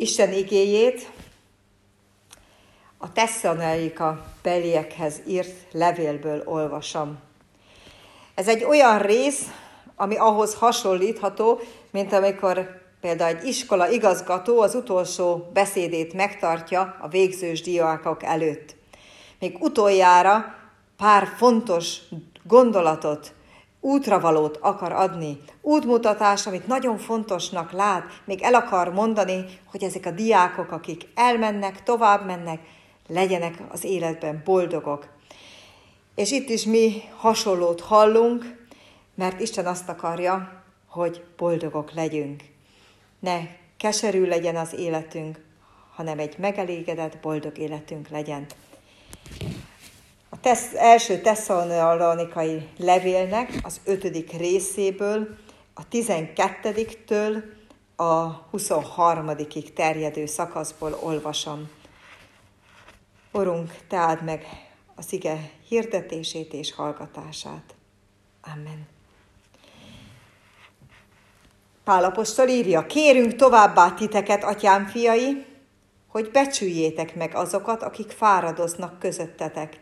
Isten igéjét a Tesszalonika beliekhez írt levélből olvasom. Ez egy olyan rész, ami ahhoz hasonlítható, mint amikor például egy iskola igazgató az utolsó beszédét megtartja a végzős diákok előtt. Még utoljára pár fontos gondolatot, útravalót akar adni, útmutatást, amit nagyon fontosnak lát, még el akar mondani, hogy ezek a diákok, akik elmennek, tovább mennek, legyenek az életben boldogok. És itt is mi hasonlót hallunk, mert Isten azt akarja, hogy boldogok legyünk. Ne keserű legyen az életünk, hanem egy megelégedett, boldog életünk legyen. Első tesszalonikai levélnek az 5. részéből, a 12-től a 23. terjedő szakaszból olvasom. Urunk, te áld meg az ige hirdetését és hallgatását. Amen. Pál apostol írja: kérünk továbbá titeket, atyám fiai, hogy becsüljétek meg azokat, akik fáradoznak közöttetek.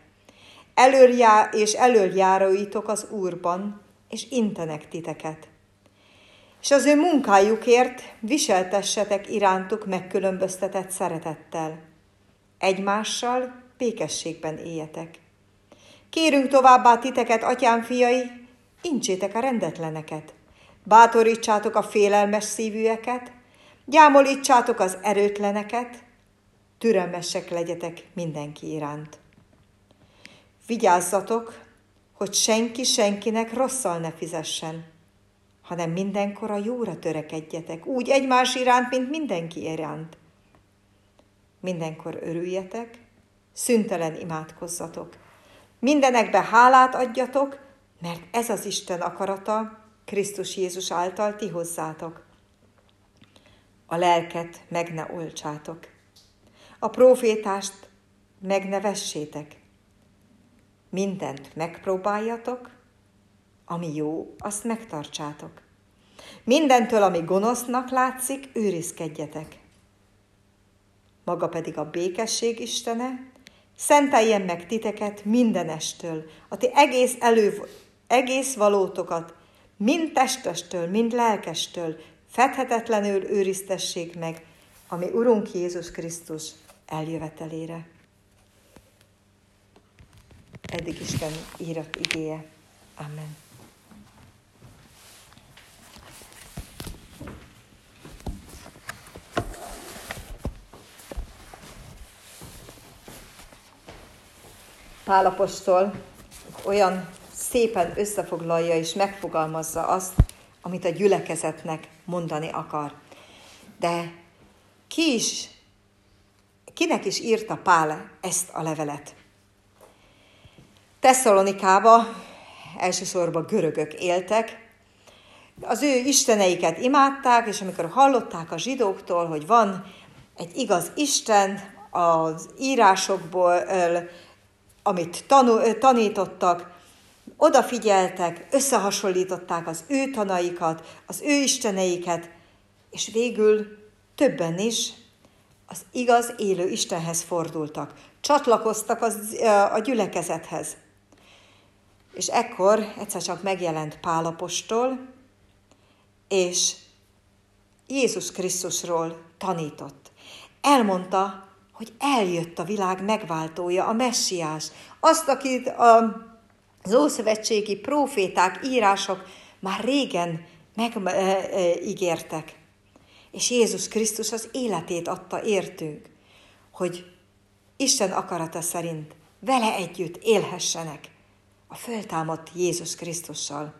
Elöljáróitok az Úrban, és intenek titeket. És az ő munkájukért viseltessetek irántuk megkülönböztetett szeretettel. Egymással békességben éljetek. Kérünk továbbá titeket, atyám fiai, intsétek a rendetleneket. Bátorítsátok a félelmes szívűeket, gyámolítsátok az erőtleneket, türelmesek legyetek mindenki iránt. Vigyázzatok, hogy senki senkinek rosszal ne fizessen, hanem mindenkor a jóra törekedjetek, úgy egymás iránt, mint mindenki iránt. Mindenkor örüljetek, szüntelen imádkozzatok. Mindenekbe hálát adjatok, mert ez az Isten akarata Krisztus Jézus által ti hozzátok. A lelket meg ne oltsátok. A prófétást meg ne vessétek. Mindent megpróbáljatok, ami jó, azt megtartsátok. Mindentől, ami gonosznak látszik, őrizkedjetek. Maga pedig a békesség Istene, szenteljen meg titeket mindenestől, a ti egész valótokat, mind testestől, mind lelkestől, fedhetetlenül őriztessék meg, ami Urunk Jézus Krisztus eljövetelére. Eddig Isten írott igéje. Amen. Pál apostol olyan szépen összefoglalja és megfogalmazza azt, amit a gyülekezetnek mondani akar. De kinek is írta Pál ezt a levelet? Tesszalonikába elsősorban görögök éltek, az ő isteneiket imádták, és amikor hallották a zsidóktól, hogy van egy igaz Isten az írásokból, amit tanítottak, odafigyeltek, összehasonlították az ő tanaikat, az ő isteneiket, és végül többen is az igaz élő Istenhez fordultak, csatlakoztak a gyülekezethez. És ekkor egyszer csak megjelent Pál apostol, és Jézus Krisztusról tanított. Elmondta, hogy eljött a világ megváltója, a messiás, azt, akit az ószövetségi próféták, írások már régen megígértek. És Jézus Krisztus az életét adta értünk, hogy Isten akarata szerint vele együtt élhessenek a föltámadt Jézus Krisztussal.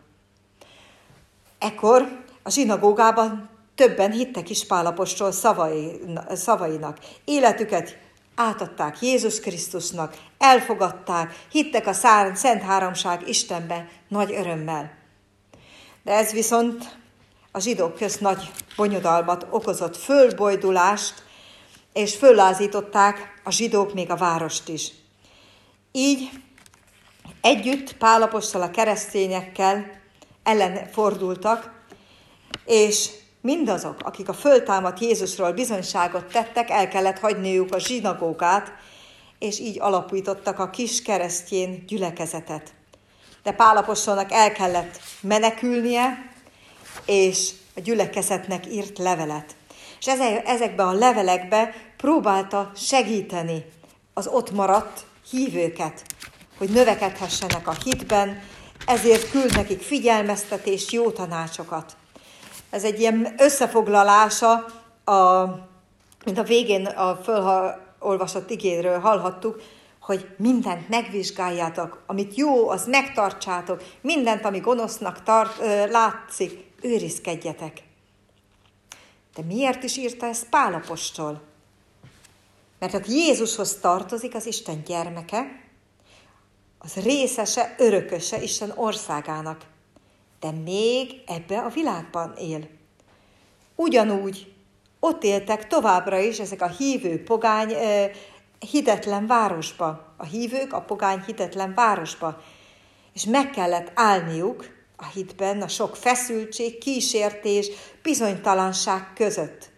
Ekkor a zsinagógában többen hittek is Pál apostol szavainak. Életüket átadták Jézus Krisztusnak, elfogadták, hittek a Szent Háromság Istenbe nagy örömmel. De ez viszont a zsidók közt nagy bonyodalmat okozott, fölbojdulást, és föllázították a zsidók még a várost is. Így együtt Pál apostol a keresztényekkel ellen fordultak, és mindazok, akik a föltámadt Jézusról bizonyságot tettek, el kellett hagyniuk a zsinagógát, és így alapítottak a kis keresztjén gyülekezetet. De Pál apostolnak el kellett menekülnie, és a gyülekezetnek írt levelet. És ezekben a levelekben próbálta segíteni az ott maradt hívőket, hogy növekedhessenek a hitben, ezért küld nekik figyelmeztetést, jó tanácsokat. Ez egy ilyen összefoglalása, mint a végén a fölolvasott igéről hallhattuk, hogy mindent megvizsgáljátok, amit jó, az megtartsátok, mindent, ami gonosznak látszik, őrizkedjetek. De miért is írta ezt Pál apostol? Mert aki Jézushoz tartozik, az Isten gyermeke, az részese, örököse Isten országának, de még ebbe a világban él. Ugyanúgy ott éltek továbbra is ezek a hívő pogány hitetlen városba. A hívők a pogány hitetlen városba. És meg kellett állniuk a hitben a sok feszültség, kísértés, bizonytalanság között.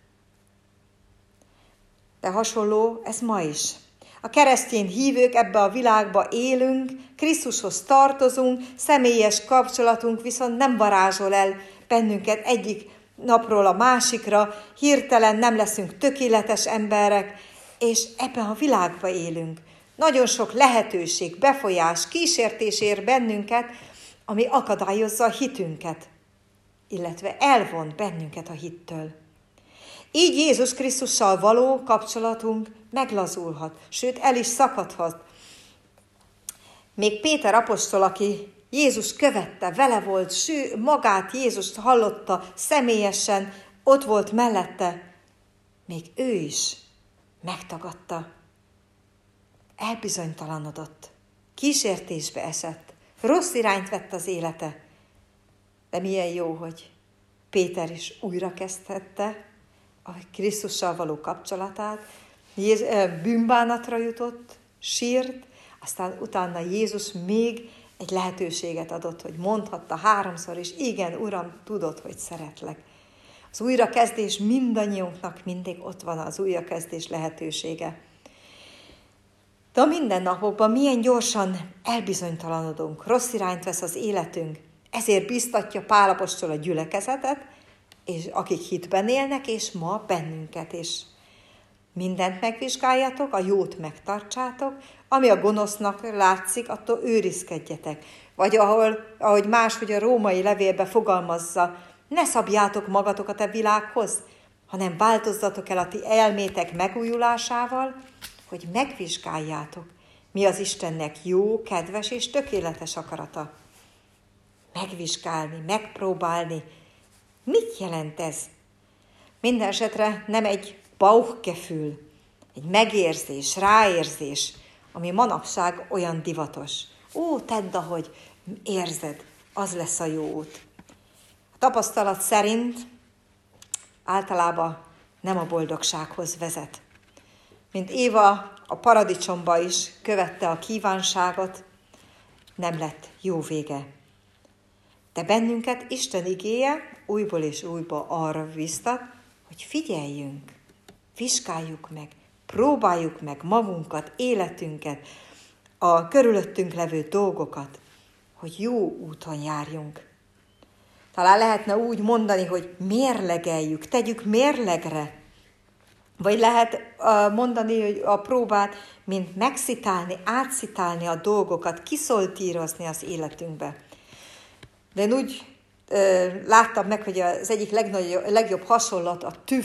De hasonló ez ma is. A keresztény hívők ebbe a világba élünk, Krisztushoz tartozunk, személyes kapcsolatunk viszont nem varázsol el bennünket egyik napról a másikra, hirtelen nem leszünk tökéletes emberek, és ebben a világban élünk. Nagyon sok lehetőség, befolyás, kísértés ér bennünket, ami akadályozza a hitünket, illetve elvon bennünket a hittől. Így Jézus Krisztussal való kapcsolatunk meglazulhat, sőt el is szakadhat. Még Péter apostol, aki Jézus követte, vele volt, magát Jézust hallotta személyesen, ott volt mellette, még ő is megtagadta, elbizonytalanodott, kísértésbe esett, rossz irányt vett az élete. De milyen jó, hogy Péter is újra kezdhette a Krisztussal való kapcsolatát, bűnbánatra jutott, sírt, aztán utána Jézus még egy lehetőséget adott, hogy mondhatta 3-szor is, igen, Uram, tudod, hogy szeretlek. Az újrakezdés mindannyiunknak mindig ott van az újrakezdés lehetősége. De a mindennapokban milyen gyorsan elbizonytalanodunk, rossz irányt vesz az életünk, ezért biztatja Pál apostol a gyülekezetet, és akik hitben élnek, és ma bennünket is. Mindent megvizsgáljatok, a jót megtartsátok, ami a gonosznak látszik, attól őrizkedjetek. Vagy ahogy máshogy a római levélbe fogalmazza, ne szabjátok magatokat a világhoz, hanem változzatok el a ti elmétek megújulásával, hogy megvizsgáljátok, mi az Istennek jó, kedves és tökéletes akarata. Megvizsgálni, megpróbálni. Mit jelent ez? Minden esetre nem egy Bauchgefühl, egy megérzés, ráérzés, ami manapság olyan divatos. Ó, tedd, ahogy érzed, az lesz a jó út. A tapasztalat szerint általában nem a boldogsághoz vezet. Mint Éva a paradicsomba is követte a kívánságot, nem lett jó vége. De bennünket Isten igéje újból és újból arra biztat, hogy figyeljünk, vizsgáljuk meg, próbáljuk meg magunkat, életünket, a körülöttünk levő dolgokat, hogy jó úton járjunk. Talán lehetne úgy mondani, hogy mérlegeljük, tegyük mérlegre, vagy lehet mondani, hogy a próbát, mint megszitálni, átszitálni a dolgokat, kiszoltírozni az életünkbe. De én úgy láttam meg, hogy az egyik legjobb hasonlat a tüv,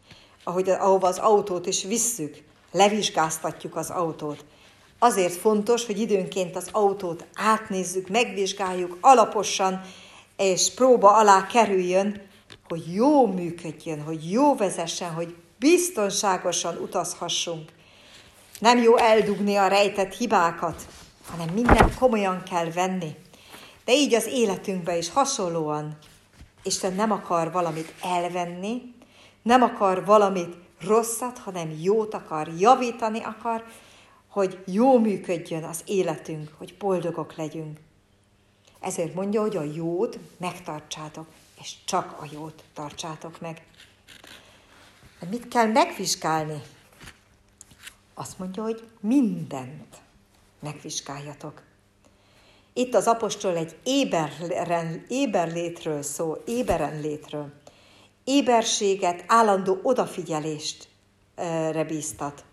ahova az autót is visszük, levizsgáztatjuk az autót. Azért fontos, hogy időnként az autót átnézzük, megvizsgáljuk alaposan, és próba alá kerüljön, hogy jó működjön, hogy jó vezessen, hogy biztonságosan utazhassunk. Nem jó eldugni a rejtett hibákat, hanem mindent komolyan kell venni. De így az életünkben is hasonlóan Isten nem akar valamit elvenni, nem akar valamit rosszat, hanem jót akar, javítani akar, hogy jó működjön az életünk, hogy boldogok legyünk. Ezért mondja, hogy a jót megtartsátok, és csak a jót tartsátok meg. De mit kell megvizsgálni? Azt mondja, hogy mindent megvizsgáljatok. Itt az apostol egy éberlétről szól, éberenlétről. Éberséget, állandó odafigyelést bíztat.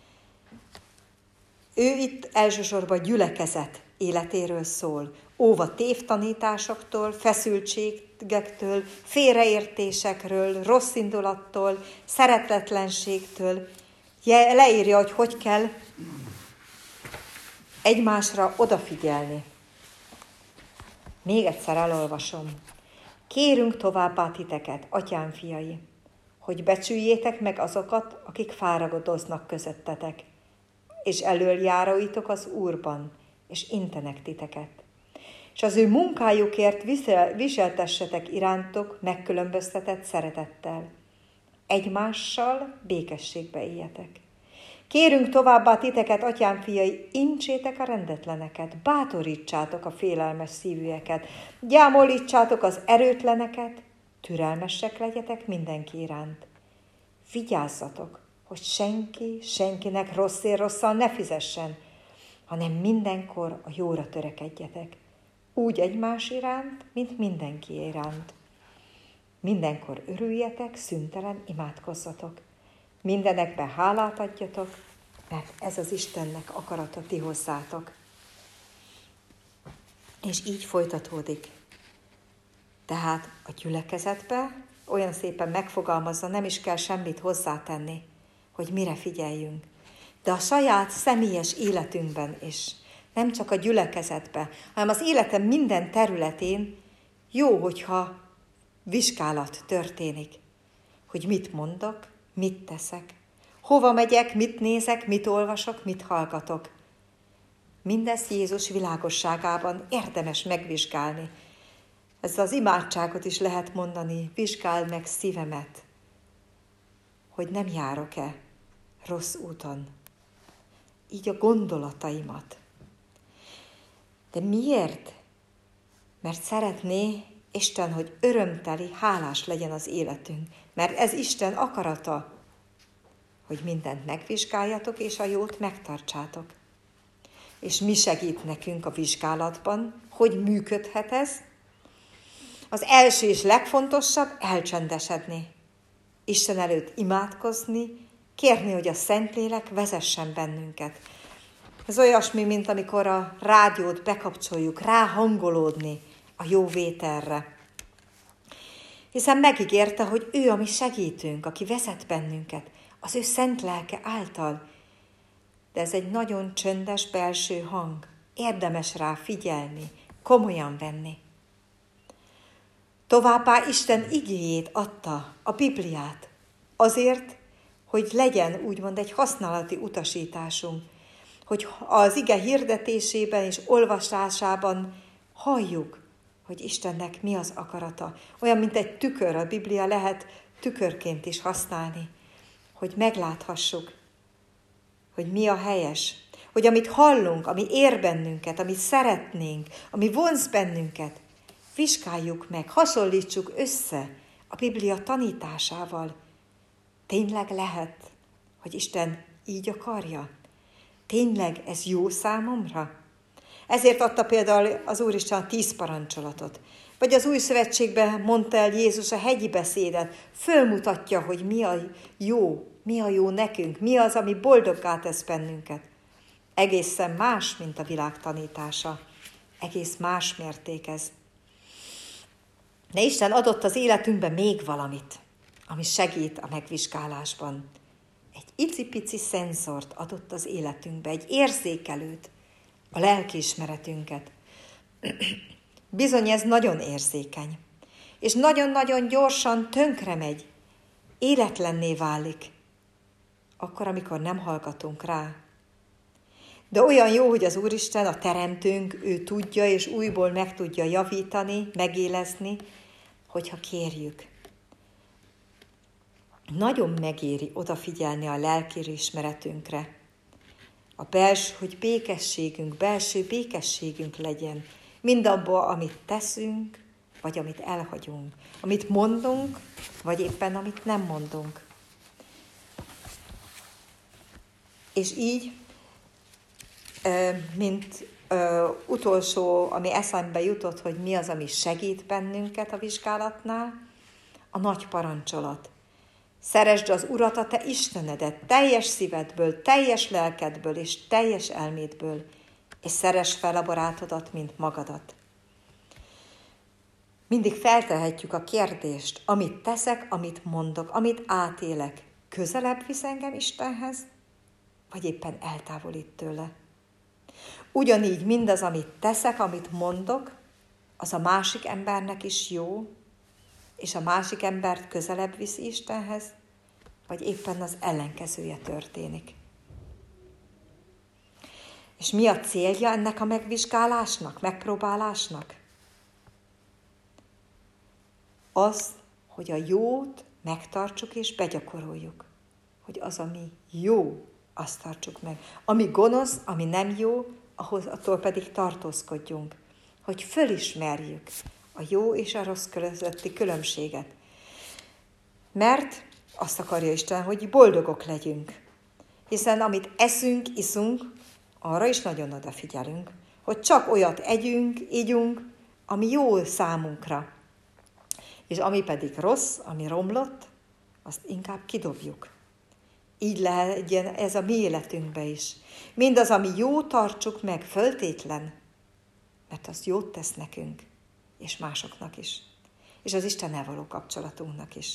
Ő itt elsősorban gyülekezet életéről szól. Óv a tévtanításoktól, feszültségektől, félreértésekről, rossz indulattól, szeretetlenségtől. Leírja, hogy kell egymásra odafigyelni. Még egyszer elolvasom. Kérünk továbbá titeket, atyám fiai, hogy becsüljétek meg azokat, akik fáragodoznak közöttetek, és elöljáróitok az Úrban, és intenek titeket. És az ő munkájukért viseltessetek irántok megkülönböztetett szeretettel. Egymással békességbe éljetek. Kérünk továbbá titeket, atyám fiai, intsétek a rendetleneket, bátorítsátok a félelmes szívűeket, gyámolítsátok az erőtleneket, türelmesek legyetek mindenki iránt. Vigyázzatok, hogy senkinek rosszért rosszal ne fizessen, hanem mindenkor a jóra törekedjetek. Úgy egymás iránt, mint mindenki iránt. Mindenkor örüljetek, szüntelen imádkozzatok. Mindenekben hálát adjatok, mert ez az Istennek akarata ti hozzátok. És így folytatódik. Tehát a gyülekezetbe olyan szépen megfogalmazza, nem is kell semmit hozzátenni, hogy mire figyeljünk. De a saját személyes életünkben is, nem csak a gyülekezetben, hanem az életem minden területén jó, hogyha vizsgálat történik, hogy mit mondok, mit teszek, hova megyek, mit nézek, mit olvasok, mit hallgatok. Mindezt Jézus világosságában érdemes megvizsgálni. Ezzel az imádságot is lehet mondani, vizsgáld meg szívemet, hogy nem járok-e rossz úton. Így a gondolataimat. De miért? Mert szeretné Isten, hogy örömteli, hálás legyen az életünk. Mert ez Isten akarata, hogy mindent megvizsgáljatok, és a jót megtartsátok. És mi segít nekünk a vizsgálatban? Hogy működhet ez? Az első és legfontosabb elcsendesedni. Isten előtt imádkozni, kérni, hogy a Szentlélek vezessen bennünket. Ez olyasmi, mint amikor a rádiót bekapcsoljuk, ráhangolódni a jó vételre. Hiszen megígérte, hogy ő a mi segítőnk, aki vezet bennünket, az ő szent lelke által. De ez egy nagyon csöndes belső hang. Érdemes rá figyelni, komolyan venni. Továbbá Isten igéjét adta, a Bibliát, azért, hogy legyen úgymond egy használati utasításunk, hogy az ige hirdetésében és olvasásában halljuk, hogy Istennek mi az akarata. Olyan, mint egy tükör, a Biblia lehet tükörként is használni, hogy megláthassuk, hogy mi a helyes, hogy amit hallunk, ami ér bennünket, amit szeretnénk, ami vonz bennünket, vizsgáljuk meg, hasonlítsuk össze a Biblia tanításával. Tényleg lehet, hogy Isten így akarja? Tényleg ez jó számomra? Ezért adta például az Úristen a 10 parancsolatot. Vagy az Új Szövetségben mondta el Jézus a hegyi beszédet, fölmutatja, hogy mi a jó nekünk, mi az, ami boldoggá tesz bennünket. Egészen más, mint a világ tanítása. Egész más mérték ez. De Isten adott az életünkben még valamit, ami segít a megvizsgálásban. Egy icipici szenzort adott az életünkbe, egy érzékelőt, a lelkiismeretünket. Bizony ez nagyon érzékeny, és nagyon-nagyon gyorsan tönkre megy, életlenné válik, akkor, amikor nem hallgatunk rá. De olyan jó, hogy az Úristen, a Teremtőnk, ő tudja, és újból meg tudja javítani, megélezni, hogyha kérjük. Nagyon megéri odafigyelni a lelkiismeretünkre. Hogy belső békességünk legyen, mindabból, amit teszünk, vagy amit elhagyunk, amit mondunk, vagy éppen amit nem mondunk. És így, mint utolsó, ami eszembe jutott, hogy mi az, ami segít bennünket a vizsgálatnál, a nagy parancsolat. Szeresd az Urat, a te Istenedet, teljes szívedből, teljes lelkedből és teljes elmédből, és szeresd fel a barátodat, mint magadat. Mindig feltehetjük a kérdést, amit teszek, amit mondok, amit átélek, közelebb visz engem Istenhez, vagy éppen eltávolít tőle. Ugyanígy mindaz, amit teszek, amit mondok, az a másik embernek is jó, és a másik embert közelebb viszi Istenhez, vagy éppen az ellenkezője történik. És mi a célja ennek a megvizsgálásnak, megpróbálásnak? Az, hogy a jót megtartsuk és begyakoroljuk. Hogy az, ami jó, azt tartsuk meg. Ami gonosz, ami nem jó, attól pedig tartózkodjunk. Hogy fölismerjük a jó és a rossz közötti különbséget. Mert azt akarja Isten, hogy boldogok legyünk. Hiszen amit eszünk, iszunk, arra is nagyon odafigyelünk, hogy csak olyat együnk, ígyunk, ami jó számunkra. És ami pedig rossz, ami romlott, azt inkább kidobjuk. Így legyen ez a mi életünkben is. Mindaz, ami jó, tartsuk meg, föltétlen, mert az jót tesz nekünk, és másoknak is. És az Istennel való kapcsolatunknak is.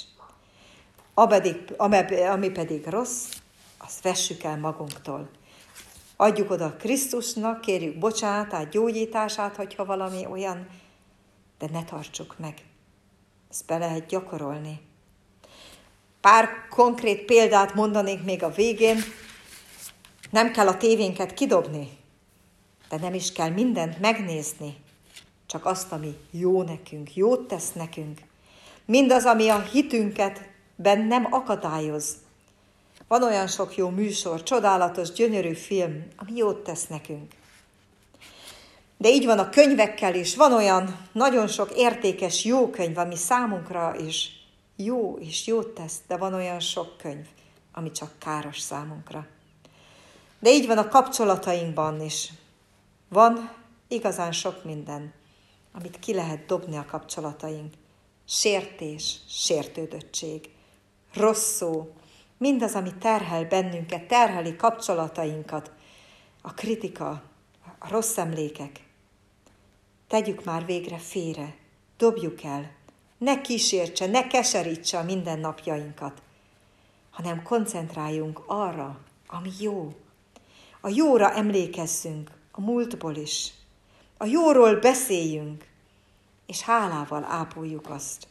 Ami pedig rossz, azt vessük el magunktól. Adjuk oda Krisztusnak, kérjük bocsánatát, gyógyítását, hogyha valami olyan, de ne tartsuk meg. Ezt be lehet gyakorolni. Pár konkrét példát mondanék még a végén. Nem kell a tévénket kidobni, de nem is kell mindent megnézni. Csak azt, ami jó nekünk, jót tesz nekünk. Mindaz, ami a hitünket nem akadályoz. Van olyan sok jó műsor, csodálatos, gyönyörű film, ami jót tesz nekünk. De így van a könyvekkel is. Van olyan nagyon sok értékes jó könyv, ami számunkra is jó és jót tesz, de van olyan sok könyv, ami csak káros számunkra. De így van a kapcsolatainkban is. Van igazán sok minden, amit ki lehet dobni a kapcsolataink. Sértés, sértődöttség, rossz szó, mindaz, ami terhel bennünket, terheli kapcsolatainkat, a kritika, a rossz emlékek. Tegyük már végre félre, dobjuk el, ne kísértse, ne keserítse a mindennapjainkat, hanem koncentráljunk arra, ami jó. A jóra emlékezzünk, a múltból is. A jóról beszéljünk, és hálával ápoljuk azt.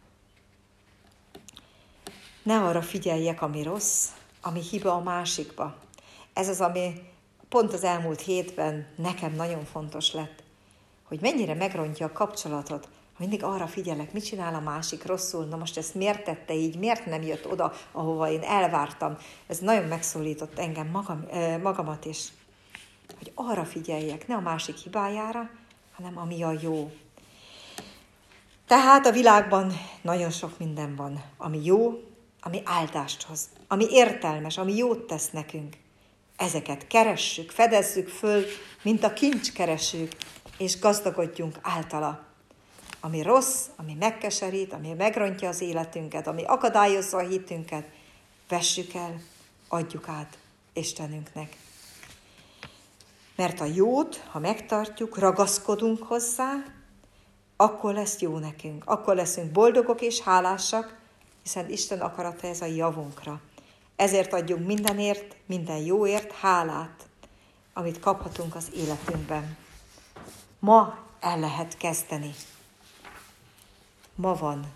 Ne arra figyeljek, ami rossz, ami hiba a másikba. Ez az, ami pont az elmúlt hétben nekem nagyon fontos lett, hogy mennyire megrontja a kapcsolatot. Mindig arra figyelek, mit csinál a másik rosszul, na most ezt miért tette így, miért nem jött oda, ahova én elvártam. Ez nagyon megszólított engem, magamat is, hogy arra figyeljek, ne a másik hibájára, hanem ami a jó. Tehát a világban nagyon sok minden van, ami jó, ami áldást hoz, ami értelmes, ami jót tesz nekünk. Ezeket keressük, fedezzük föl, mint a kincskeresők, és gazdagodjunk általa. Ami rossz, ami megkeserít, ami megrontja az életünket, ami akadályozza a hitünket, vessük el, adjuk át Istenünknek. Mert a jót, ha megtartjuk, ragaszkodunk hozzá, akkor lesz jó nekünk, akkor leszünk boldogok és hálásak, hiszen Isten akarata ez a javunkra. Ezért adjunk mindenért, minden jóért hálát, amit kaphatunk az életünkben. Ma el lehet kezdeni. Ma van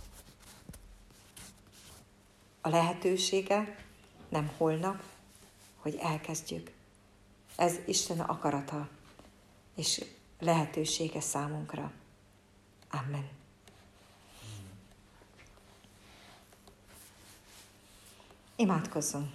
a lehetősége, nem holnap, hogy elkezdjük. Ez Isten akarata és lehetősége számunkra. Amen. Imádkozzunk.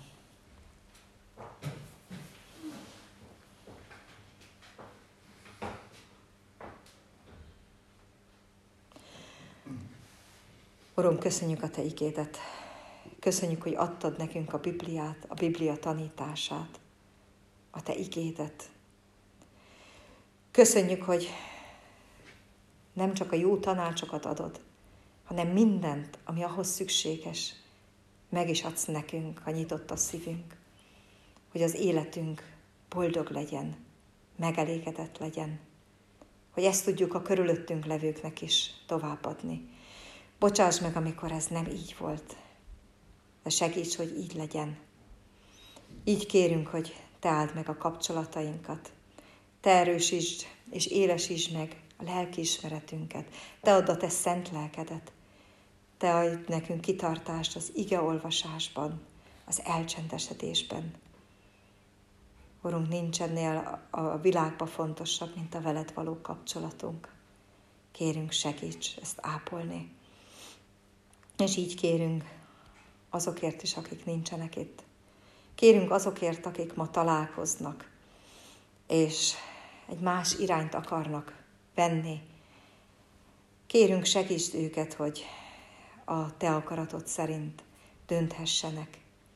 Urunk, köszönjük a Te igédet. Köszönjük, hogy adtad nekünk a Bibliát, a Biblia tanítását, a Te igédet. Köszönjük, hogy nem csak a jó tanácsokat adod, hanem mindent, ami ahhoz szükséges, meg is adsz nekünk, ha nyitott a szívünk, hogy az életünk boldog legyen, megelégedett legyen, hogy ezt tudjuk a körülöttünk levőknek is továbbadni. Bocsáss meg, amikor ez nem így volt, de segíts, hogy így legyen. Így kérünk, hogy Te áld meg a kapcsolatainkat, Te erősítsd és élesítsd meg a lelkiismeretünket, Te add a Te szent lelkedet, Te adj nekünk kitartást az igeolvasásban, az elcsendesedésben. Urunk, nincs ennél a világban fontosabb, mint a veled való kapcsolatunk. Kérünk, segíts ezt ápolni. És így kérünk azokért is, akik nincsenek itt. Kérünk azokért, akik ma találkoznak, és egy más irányt akarnak venni. Kérünk, segítsd őket, hogy a Te akaratod szerint dönthessenek.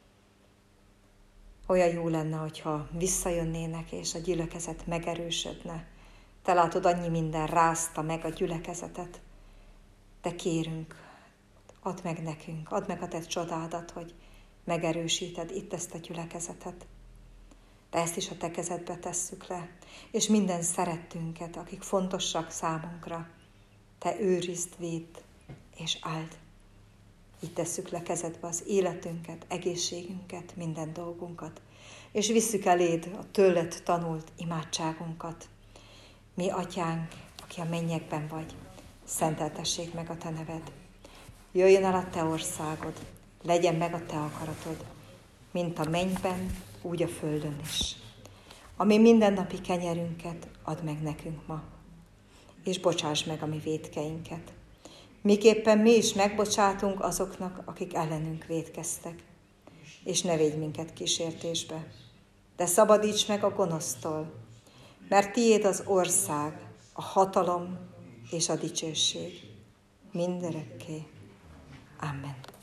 Olyan jó lenne, hogyha visszajönnének, és a gyülekezet megerősödne. Te látod, annyi minden rázta meg a gyülekezetet. De kérünk, add meg nekünk, add meg a Te csodádat, hogy megerősíted itt ezt a gyülekezetet. De ezt is a Te kezedbe tesszük le, és minden szerettünket, akik fontosak számunkra, Te őrizd, védd és áld. Így tesszük le kezedbe az életünket, egészségünket, minden dolgunkat, és visszük eléd a tőled tanult imádságunkat. Mi, Atyánk, aki a mennyekben vagy, szenteltessék meg a Te neved. Jöjjön el a Te országod, legyen meg a Te akaratod, mint a mennyben, úgy a földön is. Ami mindennapi kenyerünket add meg nekünk ma, és bocsáss meg a mi vétkeinket, miképpen mi is megbocsátunk azoknak, akik ellenünk vétkeztek. És ne védj minket kísértésbe, de szabadíts meg a gonosztól, mert tiéd az ország, a hatalom és a dicsőség mindörökké. Amen.